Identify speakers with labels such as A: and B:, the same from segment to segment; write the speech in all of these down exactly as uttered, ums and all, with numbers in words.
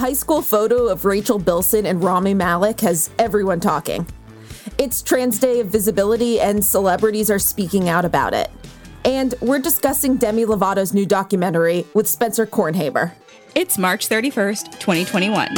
A: high school photo of Rachel Bilson and Rami Malek has everyone talking. It's Trans Day of Visibility, and celebrities are speaking out about it. And we're discussing Demi Lovato's new documentary with Spencer Kornhaber.
B: It's March thirty-first, twenty twenty-one.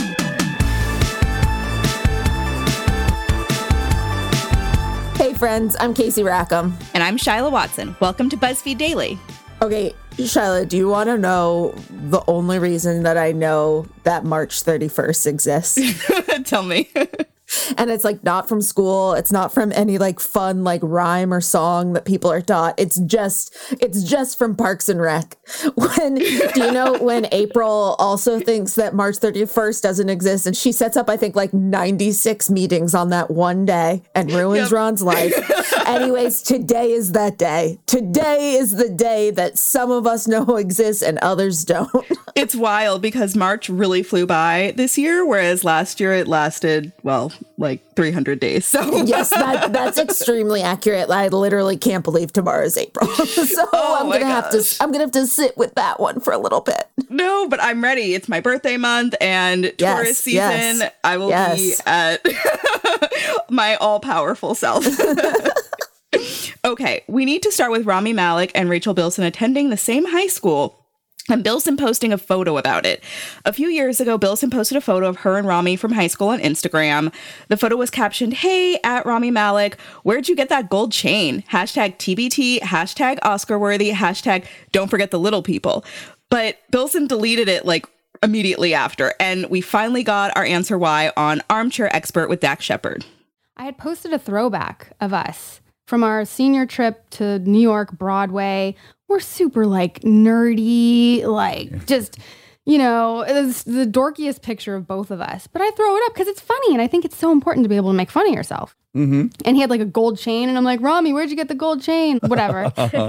A: Hey friends, I'm Casey Rackham.
B: And I'm Shyla Watson. Welcome to BuzzFeed Daily.
A: Okay, Shyla, do you want to know the only reason that I know that March thirty-first exists?
B: Tell me.
A: And it's like not from school. It's not from any like fun like rhyme or song that people are taught. It's just it's just from Parks and Rec. When do you know when April also thinks that March thirty-first doesn't exist, and she sets up I think like ninety-six meetings on that one day and ruins yep. Ron's life. Anyways, today is that day. Today is the day that some of us know exists and others don't.
B: It's wild because March really flew by this year, whereas last year it lasted, well, like three hundred days. So
A: yes, that, that's extremely accurate. I literally can't believe tomorrow's April. So oh I'm gonna have to I'm gonna have to sit with that one for a little bit.
B: No, but I'm ready. It's my birthday month and
A: yes,
B: Taurus season.
A: Yes,
B: I will
A: yes.
B: be at my all-powerful self. Okay, we need to start with Rami Malek and Rachel Bilson attending the same high school. And Bilson posting a photo about it. A few years ago, Bilson posted a photo of her and Rami from high school on Instagram. The photo was captioned, "Hey, at Rami Malek, where'd you get that gold chain? Hashtag T B T, hashtag Oscar worthy, hashtag don't forget the little people." But Bilson deleted it like immediately after. And we finally got our answer why on Armchair Expert with Dax Shepard.
C: I had posted a throwback of us from our senior trip to New York Broadway. We're super like nerdy, like just, you know, it's the dorkiest picture of both of us. But I throw it up because it's funny. And I think it's so important to be able to make fun of yourself. Mm-hmm. And he had like a gold chain. And I'm like, Rami, where'd you get the gold chain? Whatever.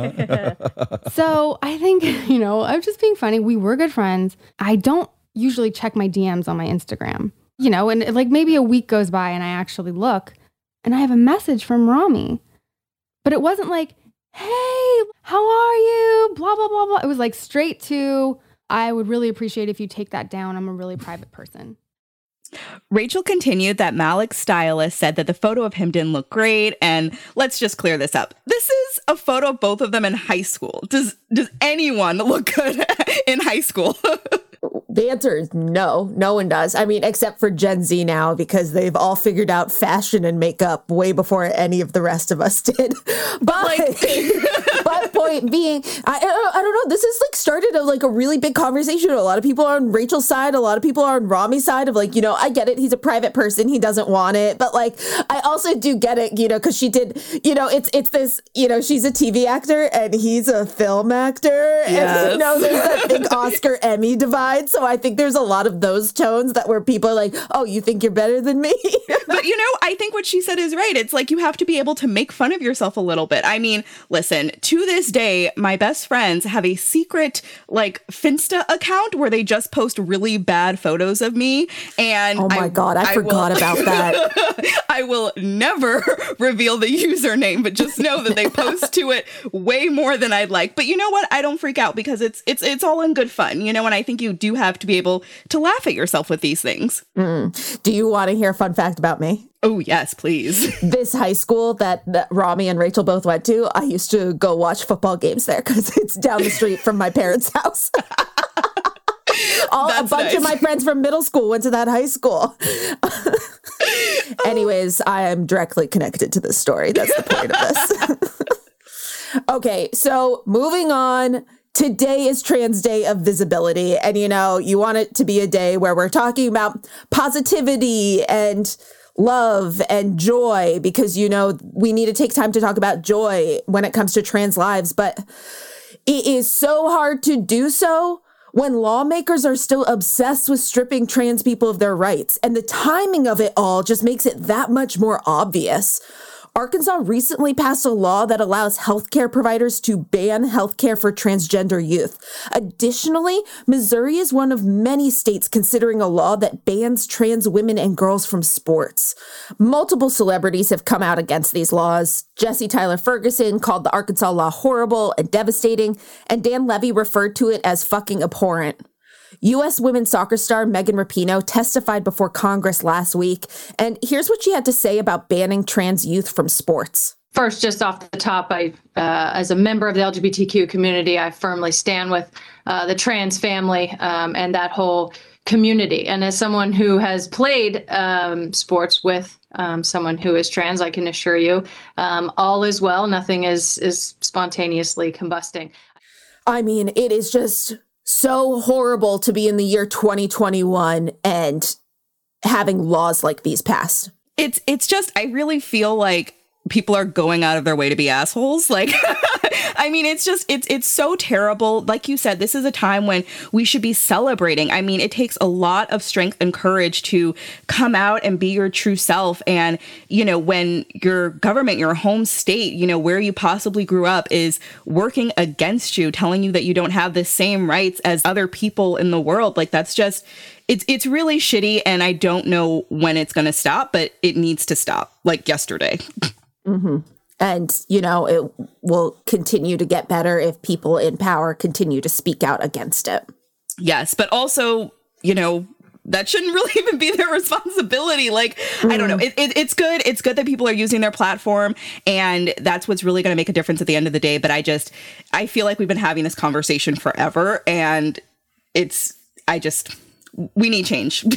C: So I think, you know, I'm just being funny. We were good friends. I don't usually check my D Ms on my Instagram, you know, and like maybe a week goes by and I actually look and I have a message from Rami. But it wasn't like, hey, how are you? Blah, blah, blah, blah. It was like straight to, I would really appreciate if you take that down. I'm a really private person.
B: Rachel continued that Malek's stylist said that the photo of him didn't look great. And let's just clear this up. This is a photo of both of them in high school. Does, does anyone look good in high school?
A: The answer is no. No one does. I mean, except for Gen Z now, because they've all figured out fashion and makeup way before any of the rest of us did. But, like, but point being, I, I don't know. This is like started a, like a really big conversation. A lot of people are on Rachel's side. A lot of people are on Rami's side of like, you know, I get it. He's a private person. He doesn't want it. But like, I also do get it, you know, because she did, you know, it's it's this, you know, she's a T V actor and he's a film actor. Yes. And, you know, there's that big Oscar Emmy divide. So I think there's a lot of those tones that where people are like, oh, you think you're better than me?
B: But, you know, I think what she said is right. It's like you have to be able to make fun of yourself a little bit. I mean, listen, to this day, my best friends have a secret like Finsta account where they just post really bad photos of me. And
A: oh, my I, God, I, I forgot will, about that.
B: I will never reveal the username, but just know that they post to it way more than I'd like. But you know what? I don't freak out because it's it's it's all in good fun, you know, and I think you do have to be able to laugh at yourself with these things.
A: Mm. Do you want to hear a fun fact about me?
B: Oh, yes, please.
A: This high school that, that Rami and Rachel both went to, I used to go watch football games there because it's down the street from my parents' house. All, a bunch nice. of my friends from middle school went to that high school. Anyways, I am directly connected to this story. That's the point of this. Okay, so moving on. Today is Trans Day of Visibility. And, you know, you want it to be a day where we're talking about positivity and love and joy because, you know, we need to take time to talk about joy when it comes to trans lives. But it is so hard to do so when lawmakers are still obsessed with stripping trans people of their rights. And the timing of it all just makes it that much more obvious. Arkansas recently passed a law that allows healthcare providers to ban healthcare for transgender youth. Additionally, Missouri is one of many states considering a law that bans trans women and girls from sports. Multiple celebrities have come out against these laws. Jesse Tyler Ferguson called the Arkansas law horrible and devastating, and Dan Levy referred to it as fucking abhorrent. U S women's soccer star Megan Rapinoe testified before Congress last week, and here's what she had to say about banning trans youth from sports.
D: First, just off the top, I, uh, as a member of the L G B T Q community, I firmly stand with uh, the trans family um, and that whole community. And as someone who has played um, sports with um, someone who is trans, I can assure you, um, all is well. Nothing is is spontaneously combusting.
A: I mean, it is just so horrible to be in the year twenty twenty-one and having laws like these passed.
B: It's it's just, I really feel like people are going out of their way to be assholes. Like, I mean, it's just, it's it's so terrible. Like you said, this is a time when we should be celebrating. I mean, it takes a lot of strength and courage to come out and be your true self. And, you know, when your government, your home state, you know, where you possibly grew up is working against you, telling you that you don't have the same rights as other people in the world. Like, that's just, it's it's really shitty. And I don't know when it's going to stop, but it needs to stop, like yesterday.
A: Mm-hmm. And, you know, it will continue to get better if people in power continue to speak out against it.
B: Yes, but also, you know, that shouldn't really even be their responsibility. Like, mm. I don't know. It, it, it's good. It's good that people are using their platform, and that's what's really going to make a difference at the end of the day. But I just, I feel like we've been having this conversation forever, and it's, I just, we need change.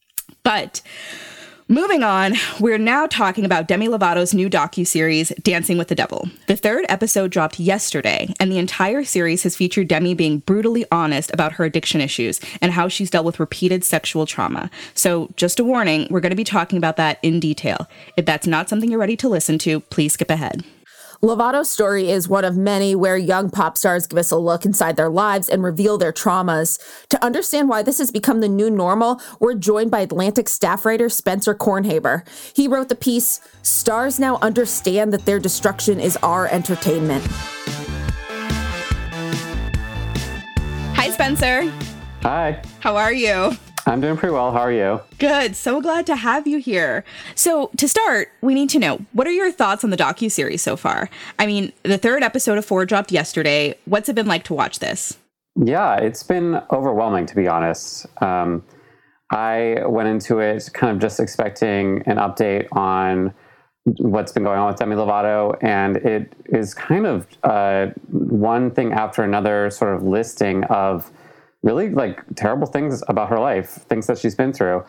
B: But moving on, we're now talking about Demi Lovato's new docuseries, Dancing with the Devil. The third episode dropped yesterday, and the entire series has featured Demi being brutally honest about her addiction issues and how she's dealt with repeated sexual trauma. So just a warning, we're going to be talking about that in detail. If that's not something you're ready to listen to, please skip ahead.
A: Lovato's story is one of many where young pop stars give us a look inside their lives and reveal their traumas. To understand why this has become the new normal, we're joined by Atlantic staff writer Spencer Kornhaber. He wrote the piece, "Stars Now Understand That Their Destruction is Our Entertainment."
B: Hi, Spencer.
E: Hi.
B: How are you?
E: I'm doing pretty well. How are you?
B: Good. So glad to have you here. So to start, we need to know, what are your thoughts on the docuseries so far? I mean, the third episode of four dropped yesterday. What's it been like to watch this?
E: Yeah, it's been overwhelming, to be honest. Um, I went into it kind of just expecting an update on what's been going on with Demi Lovato, and it is kind of uh, one thing after another sort of listing of really like terrible things about her life, things that she's been through.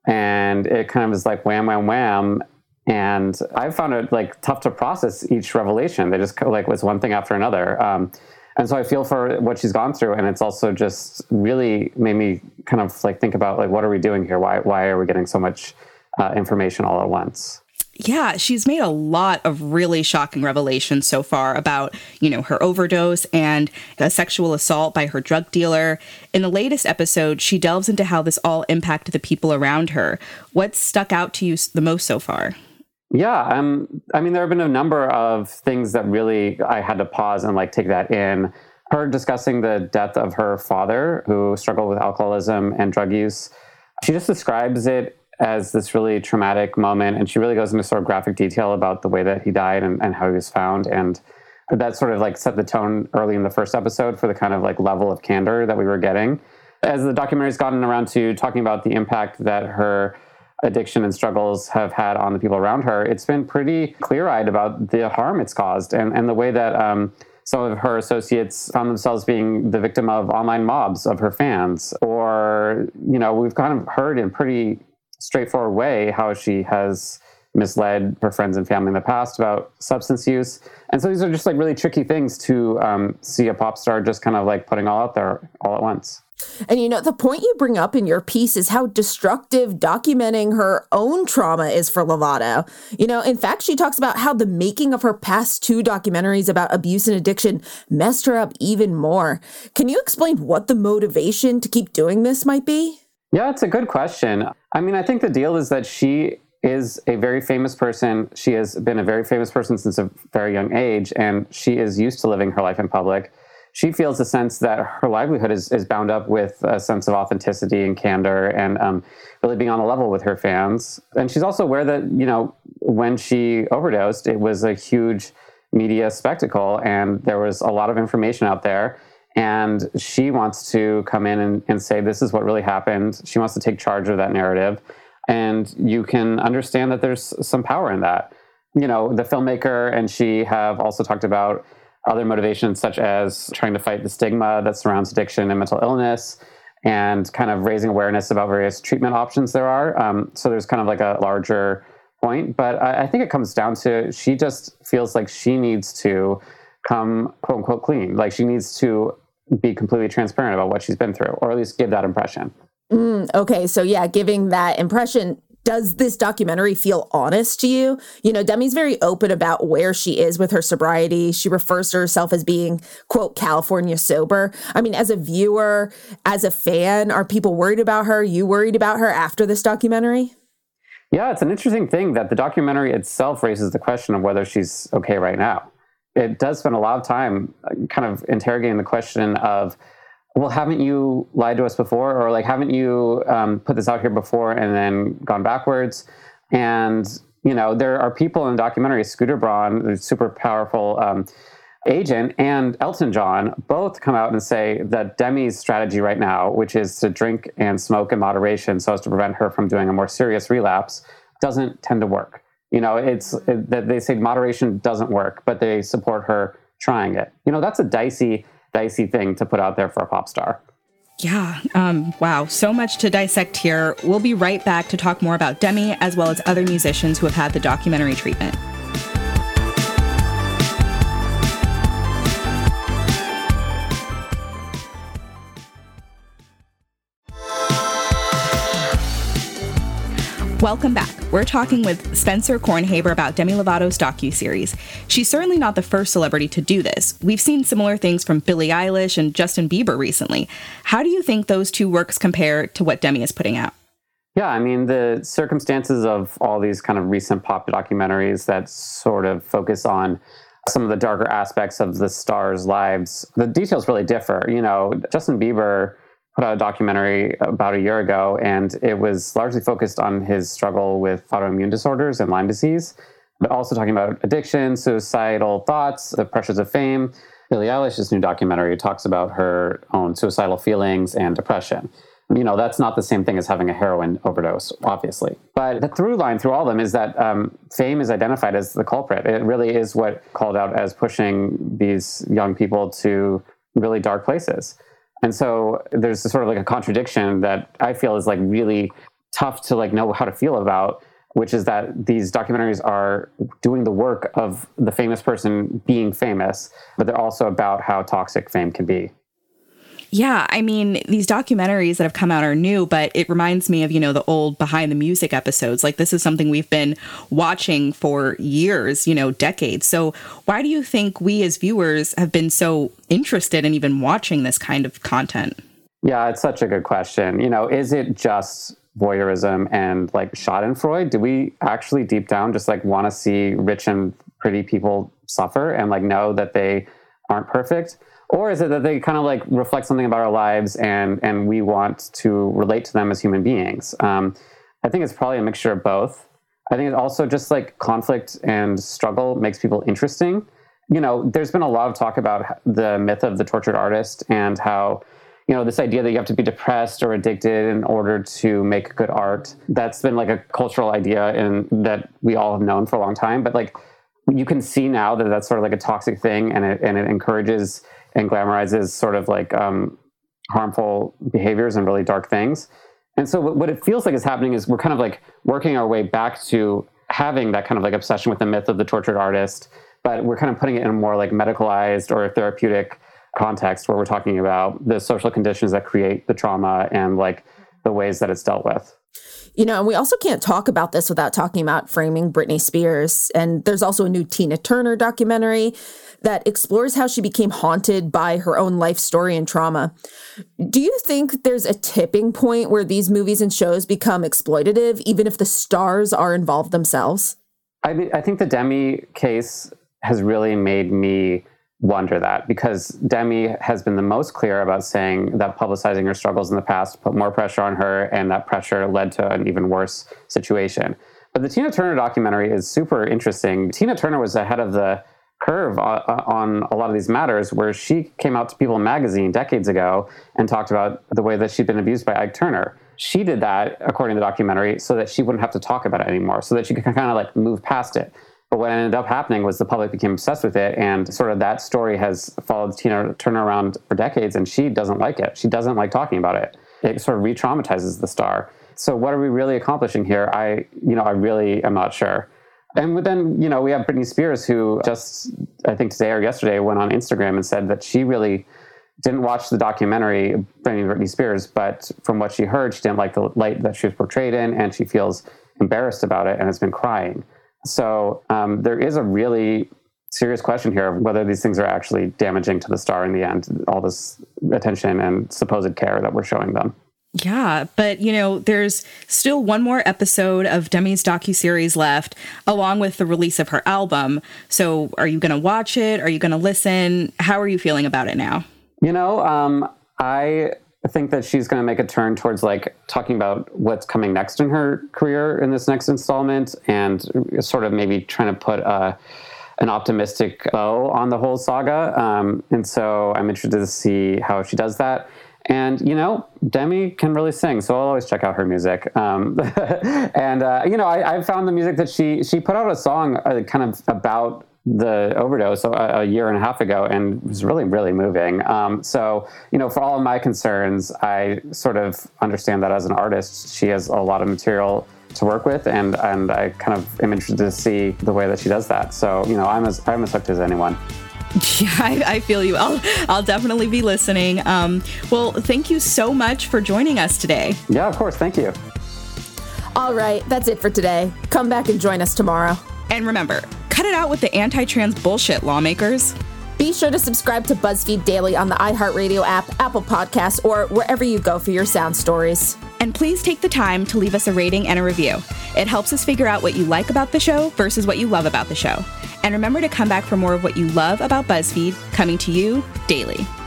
E: And it kind of is like wham, wham, wham. And I found it like tough to process each revelation. They just like was one thing after another. Um, and so I feel for what she's gone through. And it's also just really made me kind of like think about like, what are we doing here? Why, why are we getting so much uh, information all at once?
B: Yeah, she's made a lot of really shocking revelations so far about, you know, her overdose and a sexual assault by her drug dealer. In the latest episode, she delves into how this all impacted the people around her. What stuck out to you the most so far?
E: Yeah, um, I mean, there have been a number of things that really I had to pause and like take that in. Her discussing the death of her father, who struggled with alcoholism and drug use. She just describes it as this really traumatic moment. And she really goes into sort of graphic detail about the way that he died and, and how he was found. And that sort of like set the tone early in the first episode for the kind of like level of candor that we were getting. As the documentary's gotten around to talking about the impact that her addiction and struggles have had on the people around her, it's been pretty clear-eyed about the harm it's caused and, and the way that um, some of her associates found themselves being the victim of online mobs of her fans. Or, you know, we've kind of heard in pretty straightforward way how she has misled her friends and family in the past about substance use. And so these are just like really tricky things to um, see a pop star just kind of like putting all out there all at once.
A: And, you know, the point you bring up in your piece is how destructive documenting her own trauma is for Lovato. You know, in fact, she talks about how the making of her past two documentaries about abuse and addiction messed her up even more. Can you explain what the motivation to keep doing this might be?
E: Yeah, it's a good question. I mean, I think the deal is that she is a very famous person. She has been a very famous person since a very young age, and she is used to living her life in public. She feels a sense that her livelihood is, is bound up with a sense of authenticity and candor and um, really being on a level with her fans. And she's also aware that, you know, when she overdosed, it was a huge media spectacle and there was a lot of information out there. And she wants to come in and, and say, this is what really happened. She wants to take charge of that narrative. And you can understand that there's some power in that. You know, the filmmaker and she have also talked about other motivations, such as trying to fight the stigma that surrounds addiction and mental illness, and kind of raising awareness about various treatment options there are. Um, so there's kind of like a larger point. But I, I think it comes down to, she just feels like she needs to come, quote unquote, clean. Like she needs to be completely transparent about what she's been through, or at least give that impression.
A: Mm, okay, so yeah, giving that impression. Does this documentary feel honest to you? You know, Demi's very open about where she is with her sobriety. She refers to herself as being, quote, California sober. I mean, as a viewer, as a fan, are people worried about her? Are you worried about her after this documentary?
E: Yeah, it's an interesting thing that the documentary itself raises the question of whether she's okay right now. It does spend a lot of time kind of interrogating the question of, well, haven't you lied to us before? Or like, haven't you um, put this out here before and then gone backwards? And, you know, there are people in the documentary, Scooter Braun, the super powerful um, agent, and Elton John, both come out and say that Demi's strategy right now, which is to drink and smoke in moderation so as to prevent her from doing a more serious relapse, doesn't tend to work. You know, it's it, that they say moderation doesn't work, but they support her trying it. You know, that's a dicey dicey thing to put out there for a pop star.
B: Yeah. Um, wow. So much to dissect here. We'll be right back to talk more about Demi, as well as other musicians who have had the documentary treatment. Welcome back. We're talking with Spencer Kornhaber about Demi Lovato's docuseries. She's certainly not the first celebrity to do this. We've seen similar things from Billie Eilish and Justin Bieber recently. How do you think those two works compare to what Demi is putting out?
E: Yeah, I mean, the circumstances of all these kind of recent pop documentaries that sort of focus on some of the darker aspects of the stars' lives, the details really differ. You know, Justin Bieber put out a documentary about a year ago, and it was largely focused on his struggle with autoimmune disorders and Lyme disease, but also talking about addiction, suicidal thoughts, the pressures of fame. Billie Eilish's new documentary talks about her own suicidal feelings and depression. You know, that's not the same thing as having a heroin overdose, obviously. But the through line through all of them is that um, fame is identified as the culprit. It really is what called out as pushing these young people to really dark places. And so there's sort of like a contradiction that I feel is like really tough to like know how to feel about, which is that these documentaries are doing the work of the famous person being famous, but they're also about how toxic fame can be.
B: Yeah, I mean, these documentaries that have come out are new, but it reminds me of, you know, the old Behind the Music episodes. Like, this is something we've been watching for years, you know, decades. So why do you think we as viewers have been so interested in even watching this kind of content?
E: Yeah, it's such a good question. You know, is it just voyeurism and like schadenfreude? Do we actually deep down just like want to see rich and pretty people suffer and like know that they aren't perfect? Or is it that they kind of like reflect something about our lives and and we want to relate to them as human beings? Um, I think it's probably a mixture of both. I think it's also just like conflict and struggle makes people interesting. You know, there's been a lot of talk about the myth of the tortured artist and how, you know, this idea that you have to be depressed or addicted in order to make good art. That's been like a cultural idea and that we all have known for a long time. But like, you can see now that that's sort of like a toxic thing, and it and it encourages and glamorizes sort of like um, harmful behaviors and really dark things. And so what it feels like is happening is we're kind of like working our way back to having that kind of like obsession with the myth of the tortured artist, but we're kind of putting it in a more like medicalized or therapeutic context where we're talking about the social conditions that create the trauma and like the ways that it's dealt with.
A: You know, and we also can't talk about this without talking about framing Britney Spears. And there's also a new Tina Turner documentary that explores how she became haunted by her own life story and trauma. Do you think there's a tipping point where these movies and shows become exploitative, even if the stars are involved themselves?
E: I mean, I think the Demi case has really made me wonder that, because Demi has been the most clear about saying that publicizing her struggles in the past put more pressure on her, and that pressure led to an even worse situation. But the Tina Turner documentary is super interesting. Tina Turner was the head of the curve on, on a lot of these matters, where she came out to People magazine decades ago and talked about the way that she'd been abused by Ike Turner. She did that, according to the documentary, so that she wouldn't have to talk about it anymore, so that she could kind of like move past it. But what ended up happening was the public became obsessed with it, and sort of that story has followed Tina Turner around for decades, and she doesn't like it. She doesn't like talking about it. It sort of re-traumatizes the star. So what are we really accomplishing here? I, you know, I really am not sure. And then, you know, we have Britney Spears, who just, I think today or yesterday, went on Instagram and said that she really didn't watch the documentary, Britney, Britney Spears, but from what she heard, she didn't like the light that she was portrayed in, and she feels embarrassed about it and has been crying. So um, there is a really serious question here of whether these things are actually damaging to the star in the end, all this attention and supposed care that we're showing them.
B: Yeah, but, you know, there's still one more episode of Demi's docuseries left, along with the release of her album. So are you going to watch it? Are you going to listen? How are you feeling about it now?
E: You know, um, I think that she's going to make a turn towards like talking about what's coming next in her career in this next installment, and sort of maybe trying to put a, an optimistic bow on the whole saga. Um, and so I'm interested to see how she does that. And, you know, Demi can really sing, so I'll always check out her music. Um, and, uh, you know, I, I found the music that she, she put out a song uh, kind of about the overdose a, a year and a half ago, and it was really, really moving. Um, so, you know, for all of my concerns, I sort of understand that as an artist, she has a lot of material to work with, and, and I kind of am interested to see the way that she does that. So, you know, I'm as, I'm as hooked as anyone.
B: Yeah, I, I feel you. I'll I'll definitely be listening. Um, well, thank you so much for joining us today.
E: Yeah, of course. Thank you.
A: All right, that's it for today. Come back and join us tomorrow.
B: And remember, cut it out with the anti-trans bullshit, lawmakers.
A: Be sure to subscribe to BuzzFeed Daily on the iHeartRadio app, Apple Podcasts, or wherever you go for your sound stories.
B: And please take the time to leave us a rating and a review. It helps us figure out what you like about the show versus what you love about the show. And remember to come back for more of what you love about BuzzFeed, coming to you daily.